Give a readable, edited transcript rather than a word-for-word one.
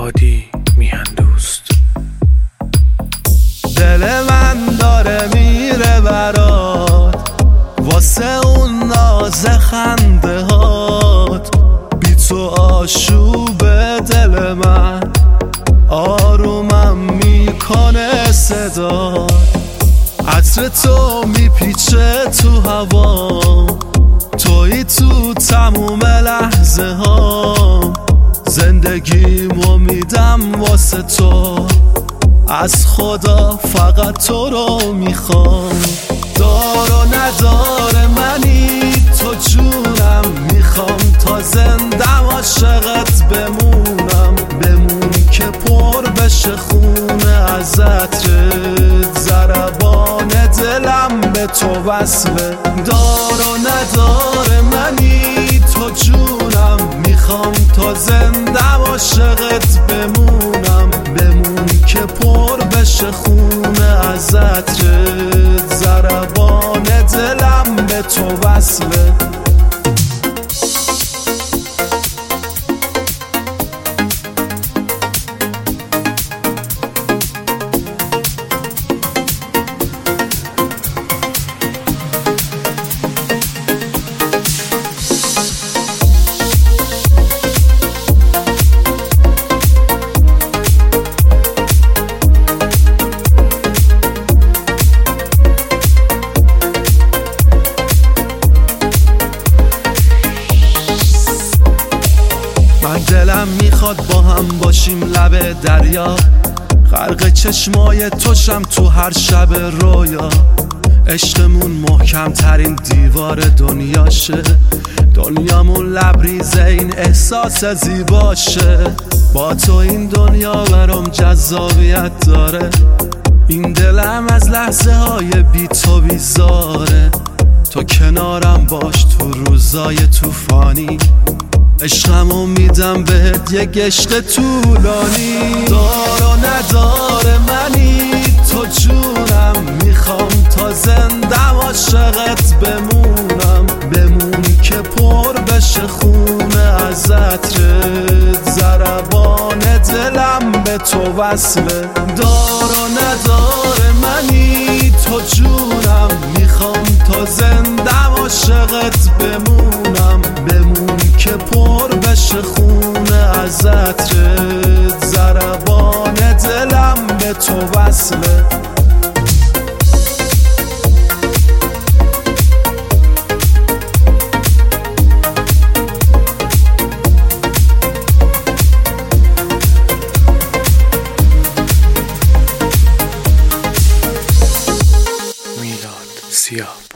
هادی میهندوست. دل من داره میره برات واسه اون ناز خنده هات، بی تو آشوب دل من آرومم میکنه صدا، عطر تو میپیچه تو هوا، تویی تو تموم لحظه ها، زندگیمو میدم واسه تو، از خدا فقط تو رو میخوام. دار و ندار منی تو جونم، میخوام تا زندم عاشقت بمونم، بمونی که پر بشه خونه از عطرت، ضربان دلم به تو وصله. دار و ندار منی تو جونم، میخوام تا زندم عاشقت بمونم، بمونی که پر بشه خونه از عطرت، ضربان دلم به تو وصله. دلم میخواد با هم باشیم لب دریا، غرق چشمای توشم تو هر شب رویا، عشقمون محکم ترین دیوار دنیاشه، دنیامون لبریزه این احساس زیباشه، با تو این دنیا برام جذابیت داره، این دلم از لحظه های بی تو بیزاره، تو کنارم باش تو روزای طوفانی، عشقمو میدم بهت یک عشق طولانی. دار و ندار منی تو جونم، میخوام تا زندم عاشقت بمونم، بمونی که پر بشه خونه از عطرت، ضربان دلم به تو وصله. دار و ندار منی تو جونم، میخوام تا زندم عاشقت بمونم، بمونی که پر بشه خونه از عطرت، ضربان دلم به تو وصله. میلاد سیاه.